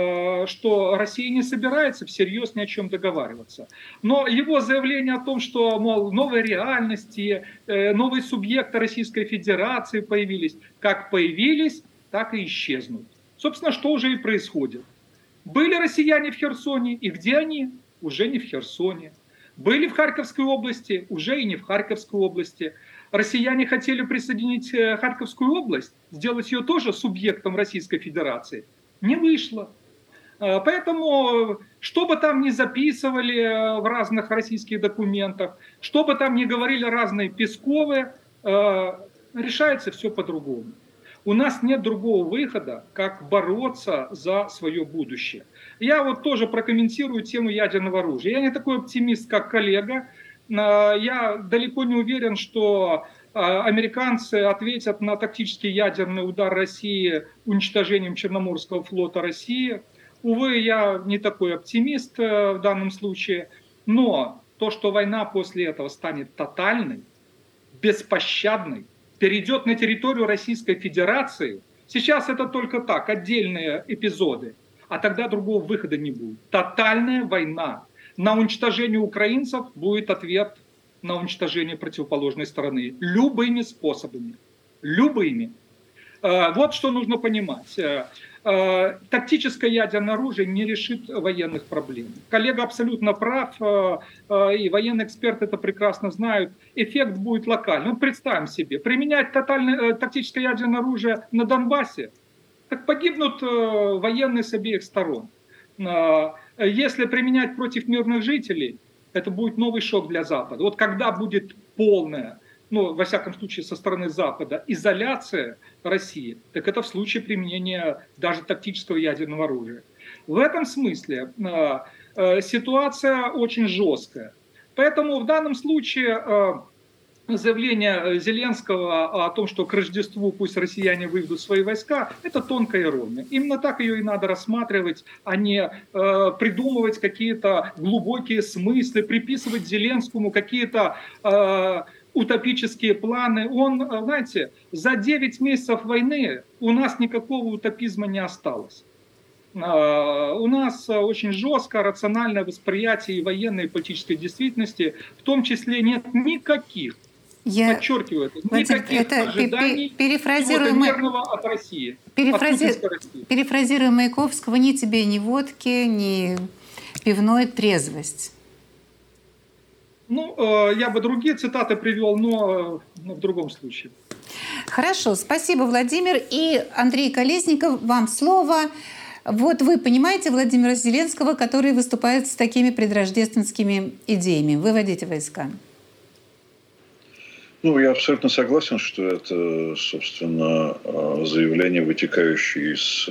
что Россия не собирается всерьез ни о чем договариваться. Но его заявление о том, что, мол, новые реальности, новые субъекты Российской Федерации появились, как появились, так и исчезнут. Собственно, что уже и происходит. Были россияне в Херсоне, и где они? Уже не в Херсоне. Были в Харьковской области, уже и не в Харьковской области. Россияне хотели присоединить Харьковскую область, сделать ее тоже субъектом Российской Федерации. Не вышло. Поэтому, что бы там ни записывали в разных российских документах, что бы там ни говорили разные Песковы, решается все по-другому. У нас нет другого выхода, как бороться за свое будущее. Я вот тоже прокомментирую тему ядерного оружия. Я не такой оптимист, как коллега. Я далеко не уверен, что американцы ответят на тактический ядерный удар России уничтожением Черноморского флота России. Увы, я не такой оптимист в данном случае. Но то, что война после этого станет тотальной, беспощадной, перейдет на территорию Российской Федерации, сейчас это только так, отдельные эпизоды, а тогда другого выхода не будет. Тотальная война. На уничтожение украинцев будет ответ на уничтожение противоположной стороны. Любыми способами. Любыми. Вот что нужно понимать. Тактическое ядерное оружие не решит военных проблем. Коллега абсолютно прав, и военные эксперты это прекрасно знают. Эффект будет локальный. Ну, представим себе, применять тотальное, тактическое ядерное оружие на Донбассе, так погибнут военные с обеих сторон. Если применять против мирных жителей, это будет новый шок для Запада. Вот когда будет полная, ну, во всяком случае, со стороны Запада, изоляция России, так это в случае применения даже тактического ядерного оружия. В этом смысле э, э, ситуация очень жесткая. Поэтому в данном случае э, заявление Зеленского о том, что к Рождеству пусть россияне выведут свои войска, это тонкая ирония. Именно так ее и надо рассматривать, а не э, придумывать какие-то глубокие смыслы, приписывать Зеленскому какие-то э, утопические планы. Он, знаете, за девять месяцев войны у нас никакого утопизма не осталось. У нас очень жесткое рациональное восприятие и военной, и политической действительности, в том числе нет никаких, Я... подчеркиваю это, никаких это ожиданий мирного от России. Перефрази... От России. Перефразируя Маяковского, ни тебе ни водки, ни пивной трезвость. Ну, я бы другие цитаты привел, но в другом случае. Хорошо, спасибо, Владимир. И Андрей Колесников, вам слово. Вот вы понимаете Владимира Зеленского, который выступает с такими предрождественскими идеями? Выводите войска. Ну, я абсолютно согласен, что это, собственно, заявление, вытекающее из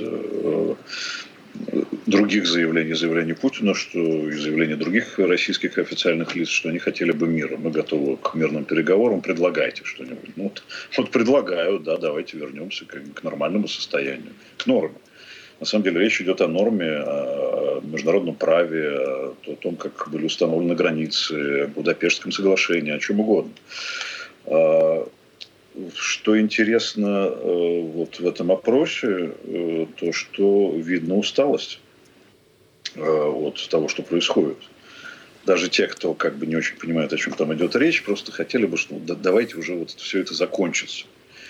других заявлений, заявлений Путина, что и заявлений других российских официальных лиц, что они хотели бы мира. Мы готовы к мирным переговорам, предлагайте что-нибудь. Ну, вот, вот предлагаю, да, давайте вернемся к, к нормальному состоянию, к норме. На самом деле речь идет о норме, о международном праве, о том, как были установлены границы, о Будапештском соглашении, о чем угодно. Что интересно вот в этом опросе, то, что видно усталость от того, что происходит. Даже те, кто как бы не очень понимает, о чем там идет речь, просто хотели бы, что ну, давайте уже вот все это закончится.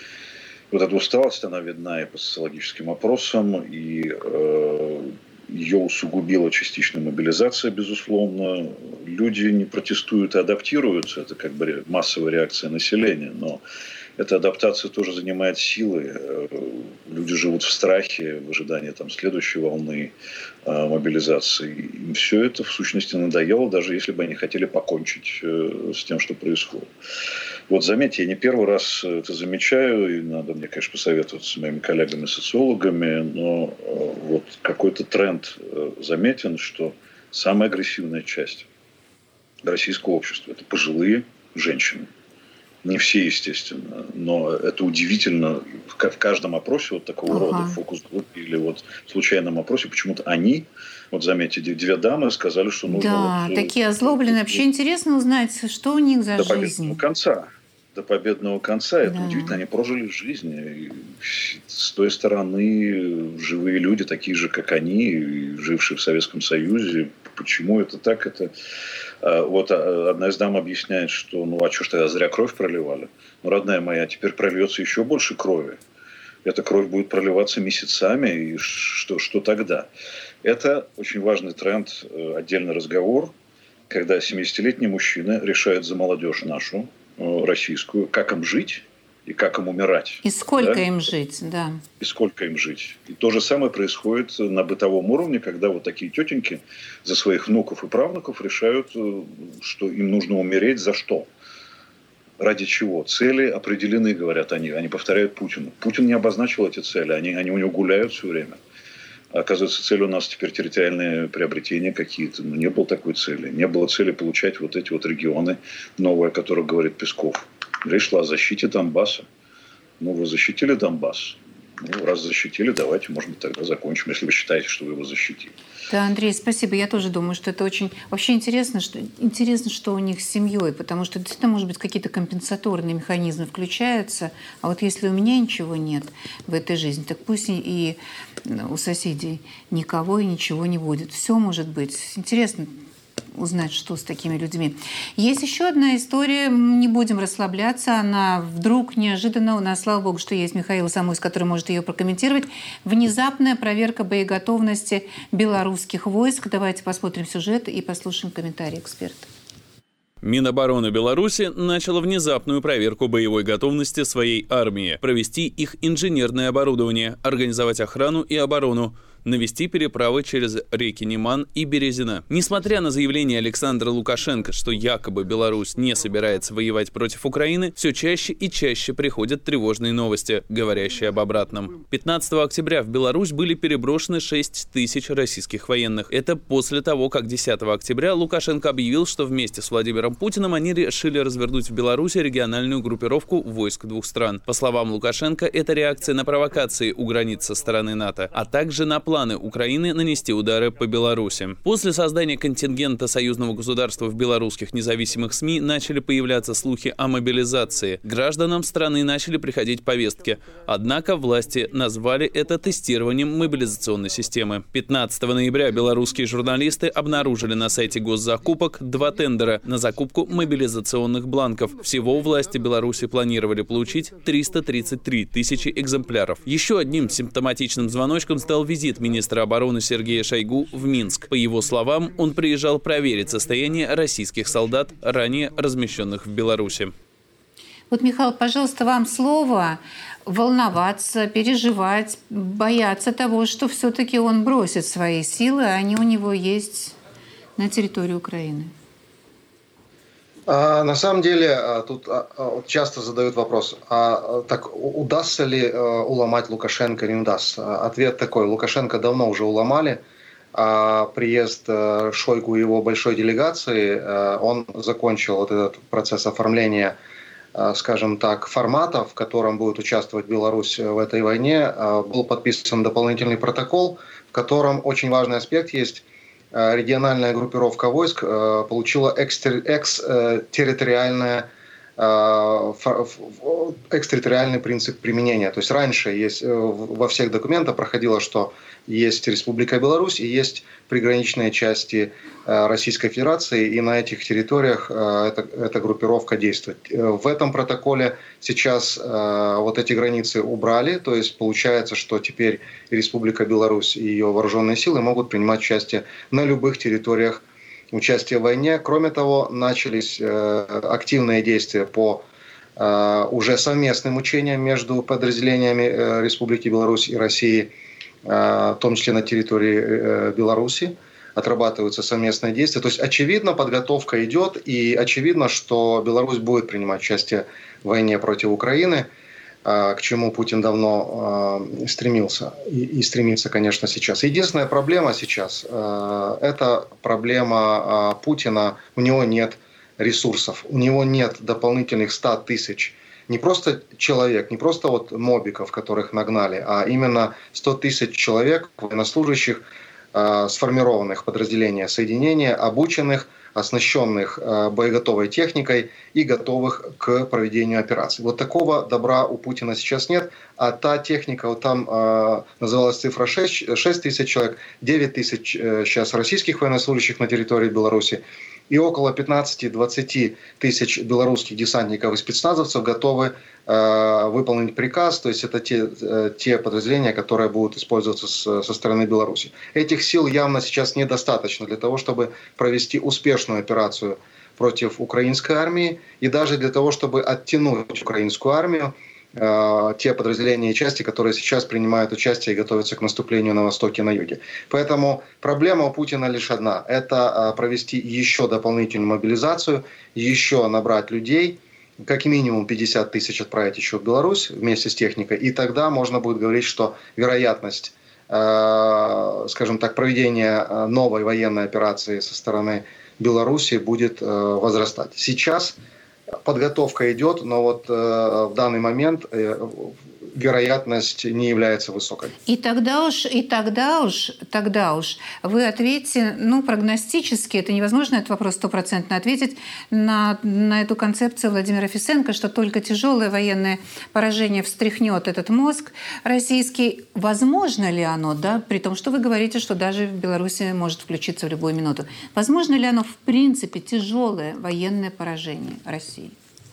Вот эта усталость, она видна и по социологическим опросам, и э, ее усугубила частичная мобилизация, безусловно. Люди не протестуют и адаптируются, это как бы массовая реакция населения, но эта адаптация тоже занимает силы. Люди живут в страхе, в ожидании там, следующей волны э, мобилизации. Им все это, в сущности, надоело, даже если бы они хотели покончить э, с тем, что происходит. Вот заметьте, я не первый раз это замечаю, и надо мне, конечно, посоветоваться с моими коллегами-социологами, но э, вот какой-то тренд э, заметен, что самая агрессивная часть российского общества – это пожилые женщины. Не все, естественно, но это удивительно. В каждом опросе вот такого ага. рода, фокус-группе или вот в случайном опросе, почему-то они, вот заметьте, две дамы сказали, что нужно... Да, вот, такие озлобленные. Вообще интересно узнать, что у них за до жизнь. До победного конца. До победного конца. Это да. удивительно. Они прожили жизнь. И с той стороны живые люди, такие же, как они, жившие в Советском Союзе. Почему это так? Это... Вот одна из дам объясняет, что ну а что ж тогда зря кровь проливали? Ну, родная моя, теперь прольется еще больше крови. Эта кровь будет проливаться месяцами, и что, что тогда? Это очень важный тренд, отдельный разговор, когда семидесятилетний мужчина решает за молодежь нашу, российскую, как им жить и как им умирать. И сколько да? им жить, да. И сколько им жить. И то же самое происходит на бытовом уровне, когда вот такие тетеньки за своих внуков и правнуков решают, что им нужно умереть за что. Ради чего? Цели определены, говорят они. Они повторяют Путину. Путин не обозначил эти цели. Они, они у него гуляют все время. Оказывается, цель у нас теперь территориальные приобретения какие-то. Но не было такой цели. Не было цели получать вот эти вот регионы новые, о которых говорит Песков. Речь шла о защите Донбасса. Ну, вы защитили Донбасс. Ну, раз защитили, давайте, может быть, тогда закончим, если вы считаете, что вы его защитили. Да, Андрей, спасибо. Я тоже думаю, что это очень... Вообще интересно, что, интересно, что у них с семьей, потому что действительно, может быть, какие-то компенсаторные механизмы включаются. А вот если у меня ничего нет в этой жизни, так пусть и у соседей никого и ничего не будет. Все может быть. Интересно узнать, что с такими людьми. Есть еще одна история, не будем расслабляться, она вдруг неожиданно, у нас, слава богу, что есть Михаил Самуис, который может ее прокомментировать. Внезапная проверка боеготовности белорусских войск. Давайте посмотрим сюжет и послушаем комментарии эксперта. Минобороны Беларуси начала внезапную проверку боевой готовности своей армии, провести их инженерное оборудование, организовать охрану и оборону, навести переправы через реки Неман и Березина. Несмотря на заявление Александра Лукашенко, что якобы Беларусь не собирается воевать против Украины, все чаще и чаще приходят тревожные новости, говорящие об обратном. пятнадцатого октября в Беларусь были переброшены шесть тысяч российских военных. Это после того, как десятого октября Лукашенко объявил, что вместе с Владимиром Путиным они решили развернуть в Беларуси региональную группировку войск двух стран. По словам Лукашенко, это реакция на провокации у границ со стороны НАТО, а также на планы Украины нанести удары по Беларуси. После создания контингента союзного государства в белорусских независимых СМИ начали появляться слухи о мобилизации. Гражданам страны начали приходить повестки. Однако власти назвали это тестированием мобилизационной системы. пятнадцатого ноября белорусские журналисты обнаружили на сайте госзакупок два тендера на закупку мобилизационных бланков. Всего власти Беларуси планировали получить триста тридцать три тысячи экземпляров. Еще одним симптоматичным звоночком стал визит министра обороны Сергея Шойгу в Минск. По его словам, он приезжал проверить состояние российских солдат, ранее размещенных в Беларуси. Вот, Михаил, пожалуйста, вам слово. волноваться, переживать, бояться того, что все-таки он бросит свои силы, а они у него есть на территории Украины? А, на самом деле, тут часто задают вопрос, а так удастся ли уломать Лукашенко, не удастся? Ответ такой: Лукашенко давно уже уломали. А приезд Шойгу и его большой делегации, он закончил вот этот процесс оформления, скажем так, формата, в котором будет участвовать Беларусь в этой войне. Был подписан дополнительный протокол, в котором очень важный аспект есть. Региональная группировка войск получила экстерриториальное экстерриториальный принцип применения. То есть раньше есть, во всех документах проходило, что есть Республика Беларусь и есть приграничные части Российской Федерации, и на этих территориях эта, эта группировка действует. В этом протоколе сейчас вот эти границы убрали, то есть получается, что теперь Республика Беларусь и ее вооруженные силы могут принимать участие на любых территориях участия в войне. Кроме того, начались активные действия по уже совместным учениям между подразделениями Республики Беларусь и России, в том числе на территории Беларуси. Отрабатываются совместные действия. То есть, очевидно, подготовка идет, и очевидно, что Беларусь будет принимать участие в войне против Украины, к чему Путин давно стремился и, и стремится, конечно, сейчас. Единственная проблема сейчас – это проблема Путина. У него нет ресурсов, у него нет дополнительных ста тысяч. Не просто человек, не просто вот мобиков, которых нагнали, а именно сто тысяч человек, военнослужащих, сформированных подразделения соединения, обученных, оснащенных боеготовой техникой и готовых к проведению операций. Вот такого добра у Путина сейчас нет, а та техника, вот там э, называлась цифра шесть, шесть тысяч человек, девять тысяч э, сейчас российских военнослужащих на территории Беларуси, и около пятнадцать-двадцать тысяч белорусских десантников и спецназовцев готовы э, выполнить приказ, то есть это те, э, те подразделения, которые будут использоваться с, со стороны Беларуси. Этих сил явно сейчас недостаточно для того, чтобы провести успешную операцию против украинской армии, и даже для того, чтобы оттянуть украинскую армию, э, те подразделения и части, которые сейчас принимают участие и готовятся к наступлению на востоке и на юге. Поэтому проблема у Путина лишь одна – это э, провести еще дополнительную мобилизацию, еще набрать людей, как минимум пятьдесят тысяч отправить еще в Беларусь вместе с техникой, и тогда можно будет говорить, что вероятность, э, скажем так, проведения новой военной операции со стороны Беларуси будет э, возрастать. Сейчас подготовка идет, но вот э, в данный момент э, вероятность не является высокой. И тогда уж, и тогда уж, тогда уж вы ответите, ну, прогностически, это невозможно этот вопрос стопроцентно ответить, на, на эту концепцию Владимира Фисенко, что только тяжелое военное поражение встряхнет этот мозг российский. Возможно ли оно, да, при том, что вы говорите, что даже в Беларуси может включиться в любую минуту. Возможно ли оно, в принципе, тяжелое военное поражение России?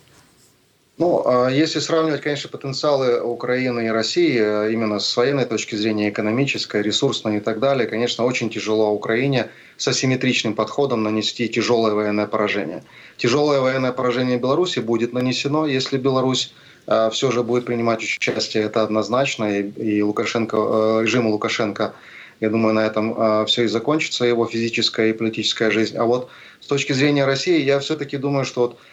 Ну, если сравнивать, конечно, потенциалы Украины и России именно с военной точки зрения, экономической, ресурсной и так далее, конечно, очень тяжело Украине с асимметричным подходом нанести тяжелое военное поражение. Тяжелое военное поражение Беларуси будет нанесено, если Беларусь все же будет принимать участие, это однозначно, и Лукашенко, режиму Лукашенко, я думаю, на этом все и закончится, его физическая и политическая жизнь. А вот с точки зрения России, я все-таки думаю, что вот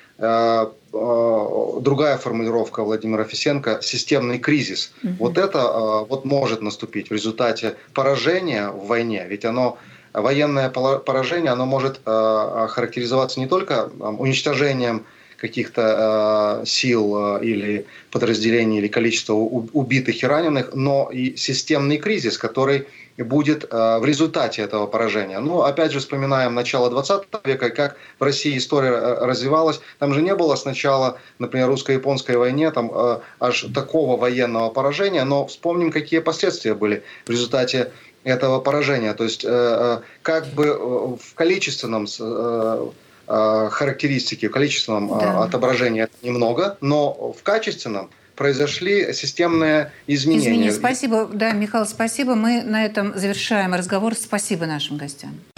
другая формулировка Владимира Фисенко – системный кризис. Mm-hmm. Вот это вот может наступить в результате поражения в войне. Ведь оно, военное поражение, оно может характеризоваться не только уничтожением каких-то сил или подразделений, или количества убитых и раненых, но и системный кризис, который будет в результате этого поражения. Ну, опять же, вспоминаем начало двадцатого века, как в России история развивалась. Там же не было сначала, например, русско-японской войне, там аж такого военного поражения, но вспомним, какие последствия были в результате этого поражения. То есть, как бы в количественном характеристике, в количественном да. отображении это немного, но в качественном произошли системные изменения. Извини, спасибо. Да, Михаил, спасибо. Мы на этом завершаем разговор. Спасибо нашим гостям.